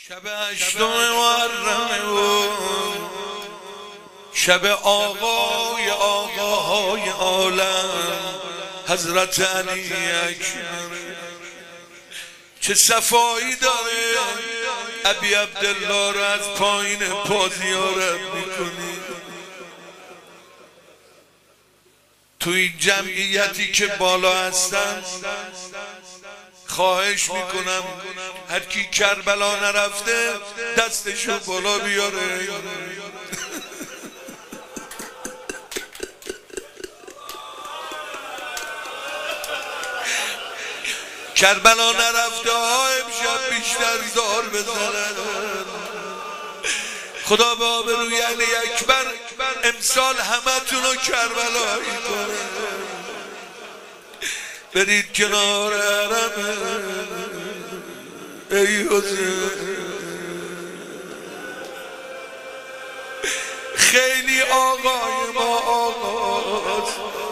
شب 8 محرم و شب آقای آقاهای عالم حضرت علی اکبر. چه صفایی داره ابی عبدالله رو از پایین پا زیارت میکنی. تو این جمعیتی که بالا هستن خواهش میکنم هر کی کربلا نرفته دستشو بالا بیاره. کربلا نرفته ها امشب بیشتر زار بزنن. خدا به آبروی علی اکبر امسال همه تونو کربلایی کنه. برید کنار حرم ای حسین. خیلی آقای ما آقاست،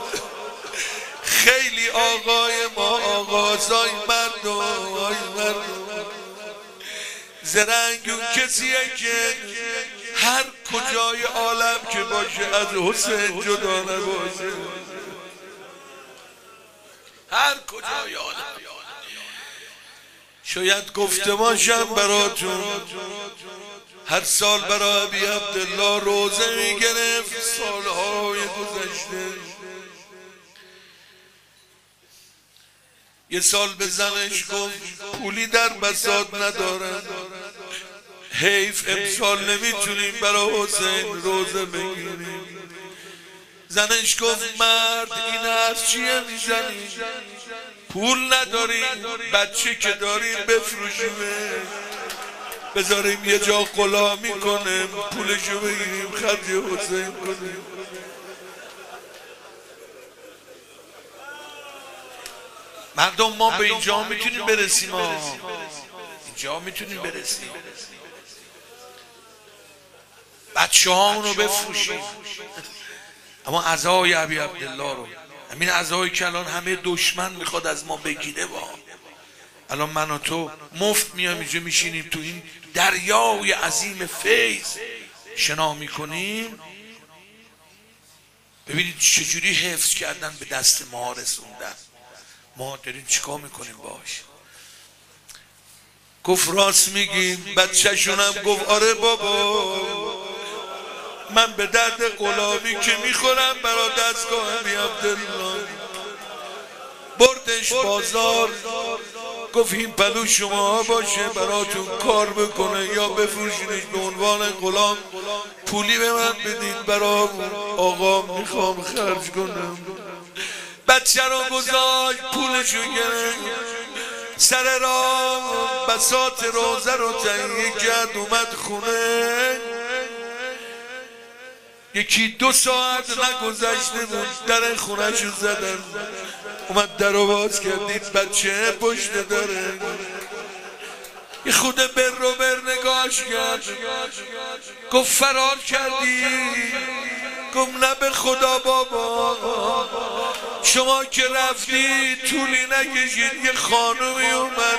خیلی آقای ما آقاست. آی مردم آی مردم، زرنگون کسیه که هر کجای عالم که باشه از حسین جدا نباشه. هر کجای عالم. شاید گفته باشم براتون هر سال برای ابی عبدالله روزه میگرفت سالهای گذشته. یه سال به زنش گفت پولی در بساط ندارن، حیف امسال نمیتونیم برای حسین روزه بگیریم. زنش گفت مرد این حرف چیه میزنی؟ پول نداریم، بچه که داریم بفروشیمه بذاریم یه جا غلامی کنیم پولشو بگیریم خرج حسین کنیم. مردم ما به اینجا میتونیم برسیم، اینجا میتونیم برسیم. بچه هامونو بفروشیم. اما عزای ابی عبدالله رو، همین عزایی که الان همه دشمن میخواد از ما بگیره، با الان من و تو مفت میام اینجا میشینیم تو این دریای عظیم فیض شنا میکنیم. ببینید چجوری حفظ کردن به دست ما رسوندن. ما داریم چیکار میکنیم باش؟ گفت راست میگیم. بچه‌شونم گفت آره بابا من به درد غلامی که میخورم برا دستگاه ابی عبدالله. بردش بازار گفت این پلو شما باشه براتون کار بکنه یا بفروشینش به عنوان غلام، پولی به من بدید برا آقا میخوام خرج کنم. بچه رو گذاشت پولشو گرفت، سر راه بساط روزه رو تهیه کرد اومد خونه. یکی 2 ساعت نگذشته بود در خونه‌شو زدن. اومد در رو باز کردید بچه پشت داره. یه خود بر نگاش کرد گفت فرار کردی؟ گفت نه به خدا بابا شما که رفتی طولی نکشید یه خانومی اومد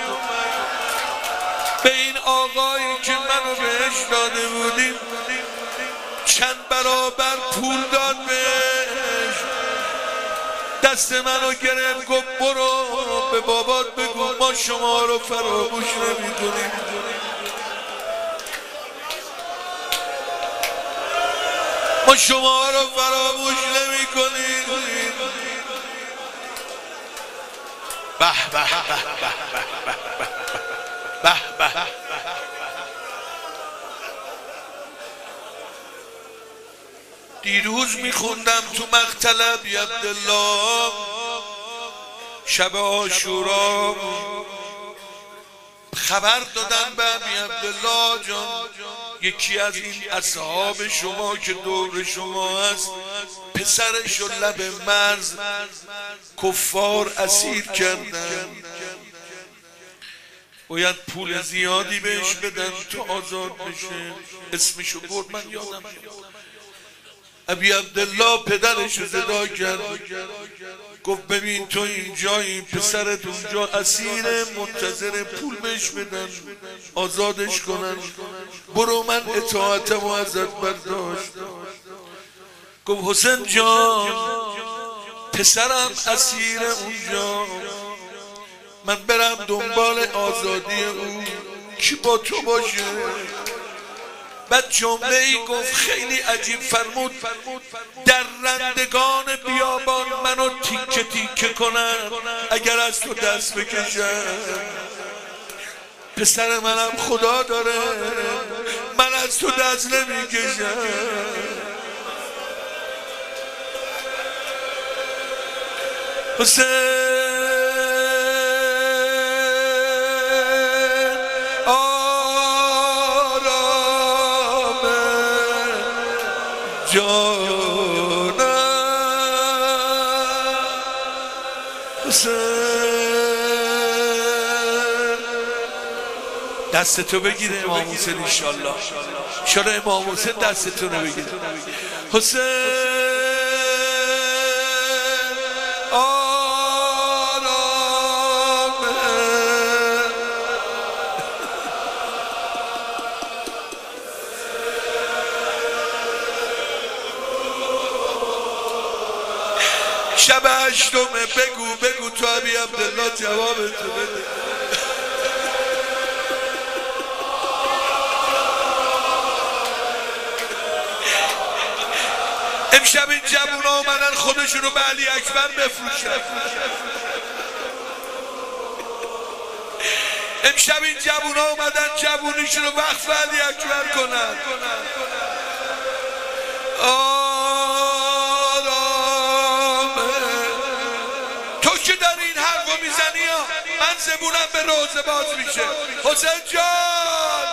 به این آقایی که منو بهش داده بودیم چند برابر پول داد بهش. دست منو گرفت گفت برو به بابات بگو ما شما رو فراموش نمی کنیم. ما شما رو فراموش نمی کنیم. به به به به به به. دیروز میخوندم تو مقتل ابی عبدالله شب عاشورا خبر دادن به ابی عبدالله جان یکی از این اصحاب شما که دور شما هست پسرش رو لب مرز کفار اسیر کردن، باید پول زیادی بهش بدن تا آزاد بشه. اسمشو برد من یادم ابی عبدالله پدرش رو صدا کرد، گفت ببین تو اینجایی، پسرت اونجا اسیر، منتظر پول بهش بدن آزادش کنن، برو من اطاعتم و ازت برداشت. گفت حسین جان پسرم اسیر اونجا، من برم دنبال آزادی او، کی با تو باشه؟ بعد جمله ای گفت خیلی عجیب فرمود، در رندگان بیابان منو تیکه تیکه کنن اگر از تو دست بکشن، پسر منم خدا داره، من از تو دست نمیکشم. حسین جانم، حسین دست تو بگیره امام حسین انشالله، چرا امام حسین دست تو نبگیره؟ حسین شب هشتمه، بگو تو ابی عبدالله جواب تو بده. امشب این جوون آمدن خودشونو به علی اکبر بفروشن، امشب این جوون آمدن جوونیشونو وقف علی اکبر کنن. که در این حرفو میزنی من زبونم به روزه باز میشه. حسین جان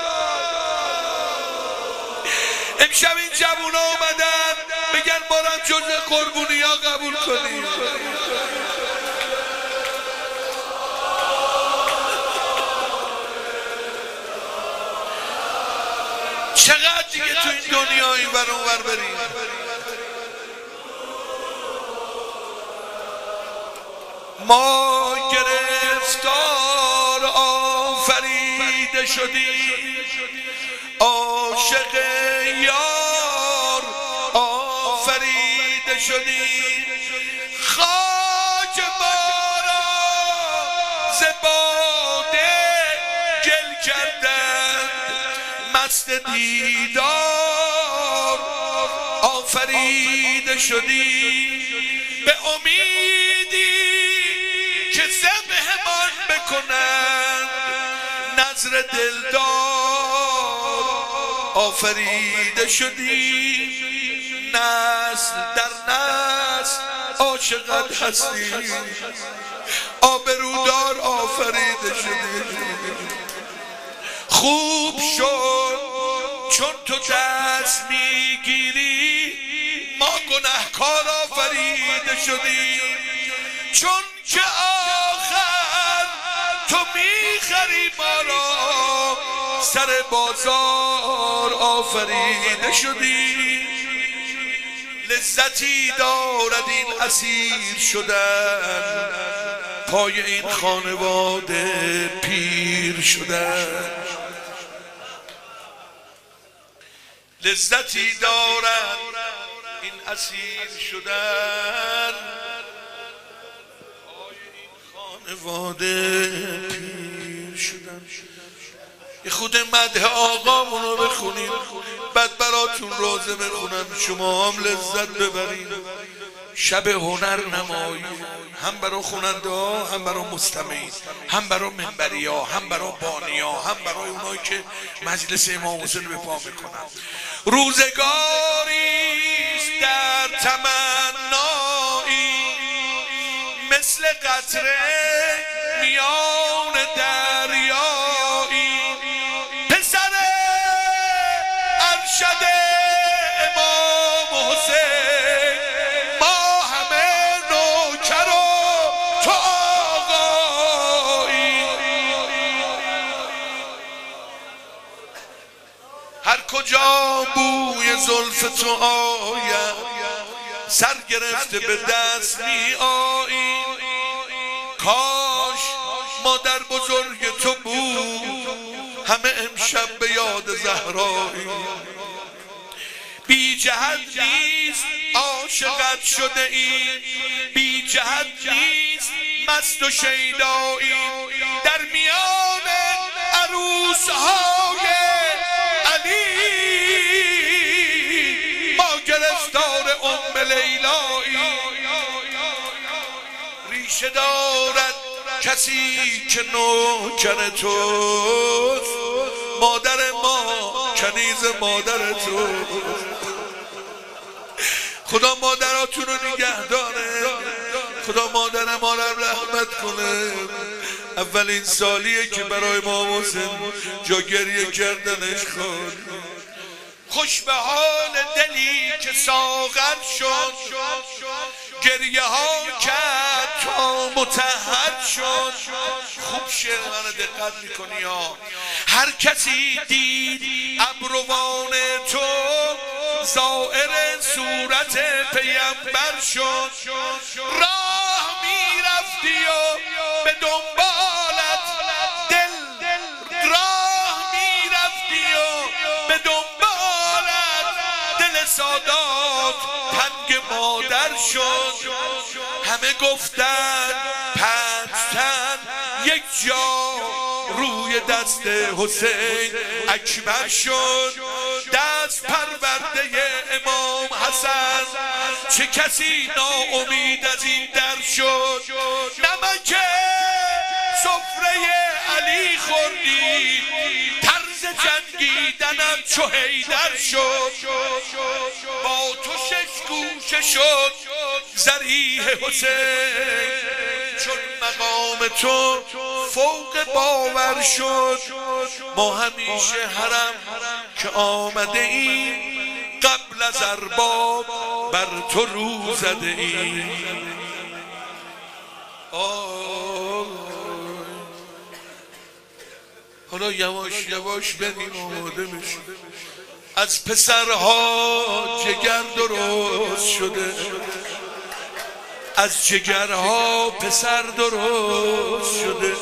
امشب این جوونا اومدن بگن بارم جزء قربونی ها قبول کنی. چقدر دیگه تو این دنیا این ور اون ور بریم؟ ما گرفتار آفریده شدیم، عاشق یار آفریده شدیم، خاک ما را ز باده گل کردند، مست دیدار آفریده شدیم، به امیدی که ذبحمان بکنن نظر دلدار آفریده شدیم، نسل در نسل عاشقت هستیم، آبرودار آفریده شدیم. خوب شد چون تو دست میگیری ما گناهکار آفریده شدیم، چون که آخر تو میخری ما را سر بازار آفریده شدیم. لذتی دارد این اسیر شدن، پای این خانواده پیر شدن، لذتی دارد این اسیر شدن، خانواده پیر شدن. یه خود مدح آقامونو بخونیم بعد براتون روزه بخونم، شما هم لذت ببرین. شب هنر نمایی، هم برای خوننده ها، هم برای مستمعین، هم برای منبری ها، هم برای بانی ها، هم برای اونایی که مجلس امام حسین به پا میکنن. روزگاریست در تمنایی مثل قطره میان دریایی، پسر ارشد امام حسین، ما همه نوکر و تو آقایی. هر کجا بوی زلف تو آید سر گرفته به دست می آیی کاش مادر بزرگ تو بود همه امشب به یاد زهرایی بی جهت نیست عاشقت شده ایم بی جهت نیست مست و شیدایی در میان عروسهای علی ما گرفتار ام لیلایی ریشه دارد کسی که نوکر توست مادر ما کنیز مادر توست خدا مادراتون رو نگه داره خدا مادر ما رو رحمت کنه اولین سالیه که برای ما حسین جا گریه کردنش خواهد خوش به حال دلی که ساغر شد گریه ها کرد تا متحد شد خوب شعر من دقت میکنی ها هر کسی دید ابروان تو ظاهر صورت پیامبر شد راه میرفتی و به دنبالت دل راه میرفتی و به دنبالت دل سادات تنگ مادر شد همه گفتن پنجتن یک جا روی دست حسین اکبر شد دست پرورده امام حسن چه کسی ناامید از این در شد نمک سفره علی خوردی طرز جنگیدنم چو حیدر شد با تو شش گوشه شد ذریح حسین چون مقام تو فوق باور شد ما همیشه حرم که آمده ایم قبل از ارباب بر تو رو زده ایم حالا یواش یواش بریم آماده بشیم از پسرها جگر درست شده از جگرها پسر درست شده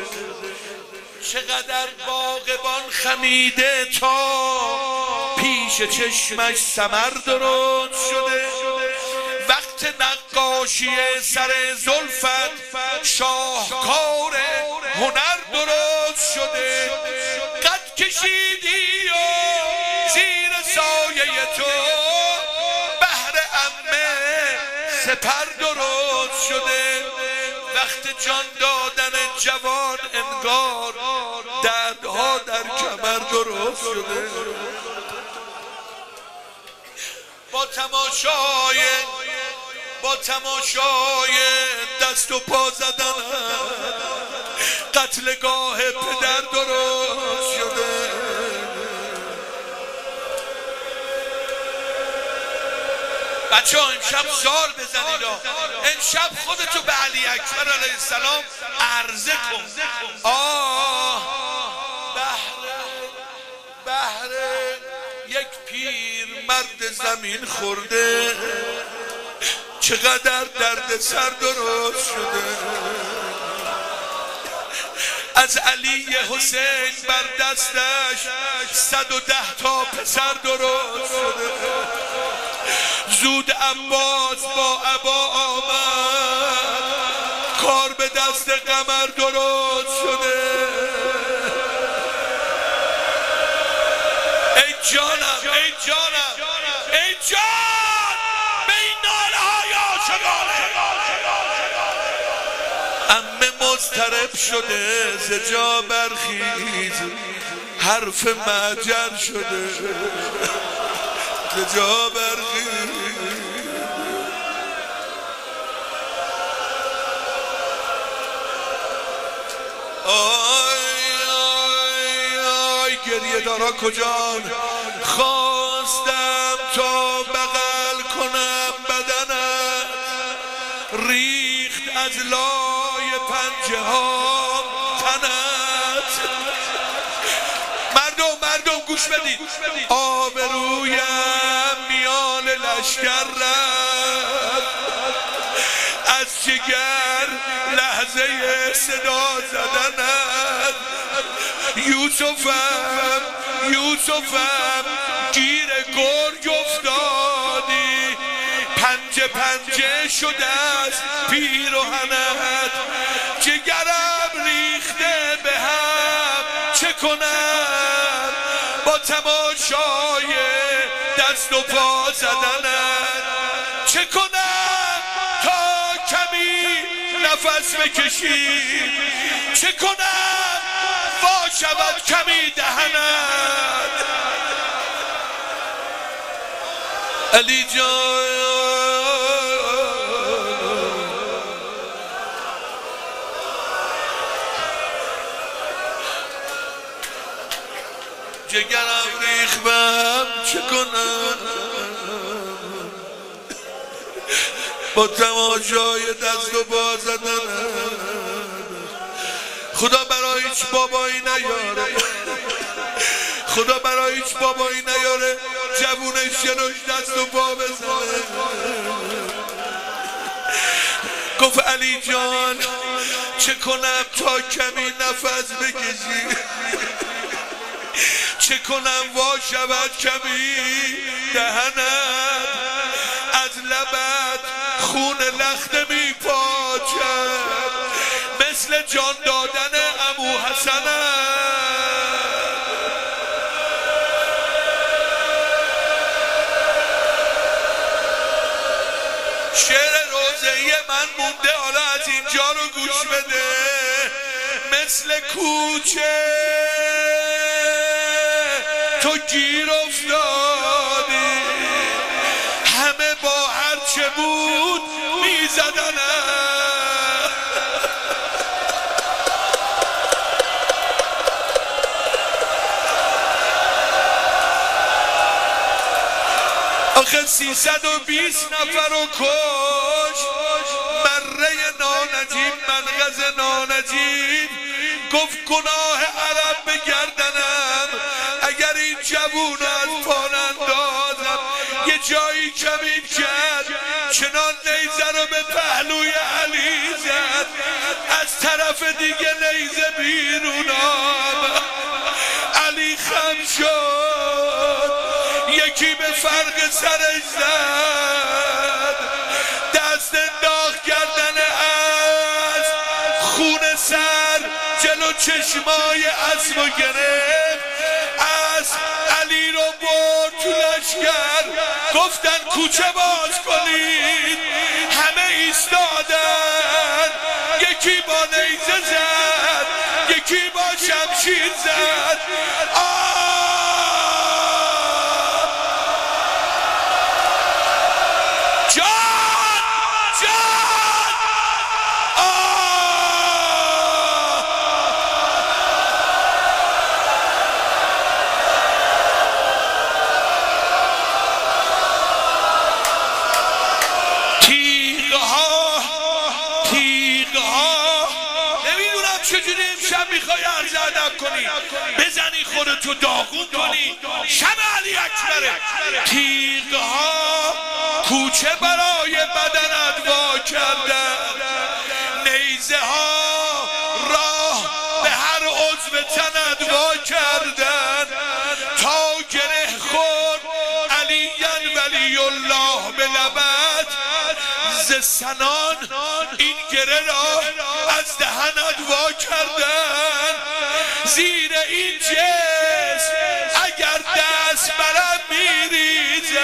چقدر باغبان خمیده تا پیش چشمش ثمر درست شده وقت نقاشی سر زلفت شاهکار هنر درست شده قد کشیدی و زیر سایه تو بهر عمه سپر درست شده وقت جان دادن جوان انگار دردها در کمر درست شده با تماشای دست و پا زدن قتلگاه پدر درست شده بچه ها امشب زار بزنید امشب خودتو به علی اکبر علیه السلام عرضه کن بهر یک پیر مرد زمین خورده چقدر درد سر درست شده از علی حسین بر دستش 110 تا پسر درست شده زود عباس با عبا آمد کار به دست قمر درست شده ای جانم ای جان به این ناله های عاشقانه عمه مضطرب شده ز جا برخیز حرف مهجر شده ز جا برخیز آی گریه دارا کجان خواستم تا بغل کنم بدنت ریخت از لای پنجه ها تنت مردم مردم گوش بدید، آبرویم میان لشکر رفت، از جگر لحظه صدا زدنت، یوسفم گیر گرگ افتادی، پنجه پنجه شده است پیراهنت، جگرم ریخته به هم، چه کنم با تماشای دست و پا زدنت، چه کنم تا کمی نفس بکشی، چه کنم وا شود کمی دهنت. علی جان جگرم ریختم، چه کنم با تماشای دست و پا زدنت. خدا برای هیچ بابایی نیاره، خدا برای هیچ بابایی نیاره جوونش جلوش دست و پا بزنه. گفت علی جان چه کنم تا کمی نفس بکشی، چه کنم وا شود کمی دهنت، از لبت خون لخته می پاچد، مثل جان دادن عمو حسنت. شعر روزه‌ای من مونده، حالا از اینجا رو گوش بده. مثل کوچه تو گیر افتادی، همه با هرچه بود میزدنم، آخه 320 نفر رو کش، مره نانجیب منغز نانجیب، گفت گناه عرب به گردنم، اگر این جوون از پان اندازم یه جایی کمین کرد، چنان نیزه رو به پهلوی علی زد، از طرف دیگه نیزه بیرون آمد، علی خم شد، یکی به فرق سرش زد، دست انداخت گردن از خون سر جلو چشمای اسبو گرفت، از علی رو برد تو لشکر، گفتن کوچه باز کنید، همه ایستادن، یکی با نیزه زد، یکی با شمشیر زد. چجوری امشب میخوای عرض ادب کنی، بزنی خودتو داغون کنی، شب علی اکبره. تیغها کوچه برای بدنت وا کردن، نیزه ها راه به هر عضو تنت وا کردن، تا گره خورد علی ولی الله به لبت، ز سنان این گره را از دهنت وا کردن، زیر این جسم اگر دست برم میریزم،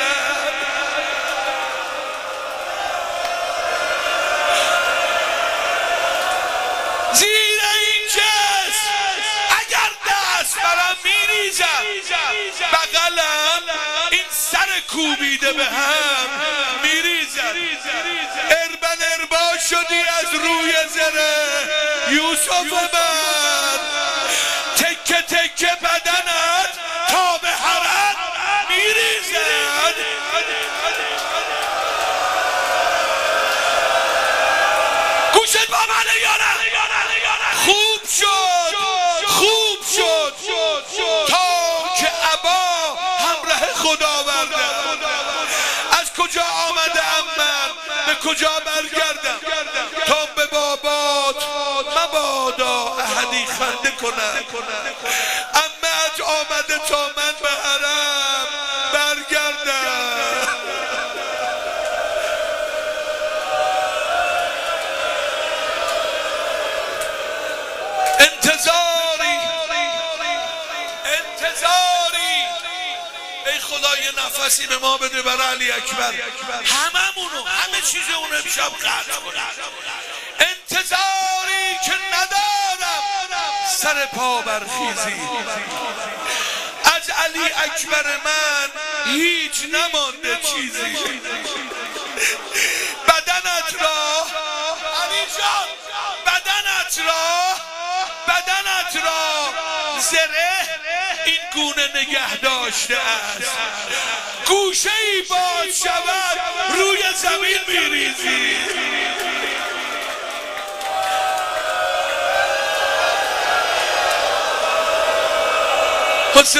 زیر این جسم اگر دست برم میریزم، بغلم این سر کوبیده به هم میریزم. اربا شدی از روی زره یوسف من، تکه تکه بدنت تا به حرم میریزد. گوشت با منه یا نه؟ خوب شد تا خود آوردم. از کجا آمدم من به کجا برگردم؟ تا به بابات مبادا احدی خنده کنم. عمت آمده تا من به حرم برگردم. انتظاری ای خدا یه نفسی به ما بده برای علی اکبر، هممونو همه چیز اون امشب قطع کنم. انتظاری که ندارم سر پا برخیزی، از علی اکبر من هیچ نمانده چیزی. بدنت را علی جان، بدنت را زره این گونه نگه داشته است. گوشه ای باز شود روی زمین میریزی. حسین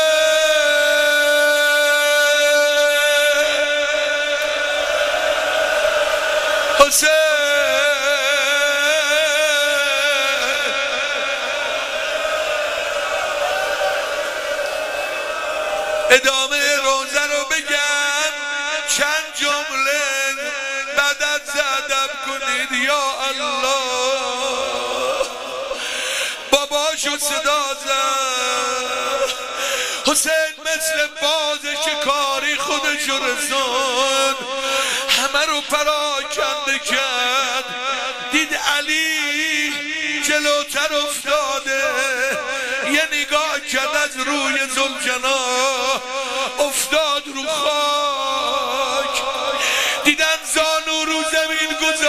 ادامه روزه رو بگم، چند جمله بعد از ادب کنید. یا الله باباشو صدا زد. حسین مثل باز شکاری خودشو رسوند، همه رو پراکنده کرد. دید علی جلوتر افتاده، یه نگاه کرد از روی ذوالجلال افتاد رو خاک. دیدن زانو رو زمین گذاشت،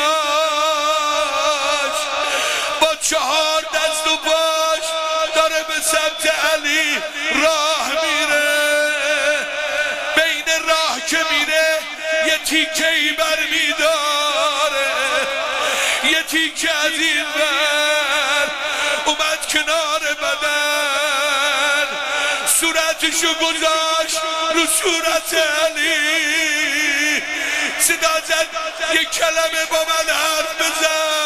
با 4 دست و باش داره به سمت علی راه میره. بین راه که میره یه تیکه‌ای برمیداره، یه تیکه از این ور اومد کنار بدن، صورتشو گذاشت رو صورت علی. صدا زد یه کلمه با من حرف بزن.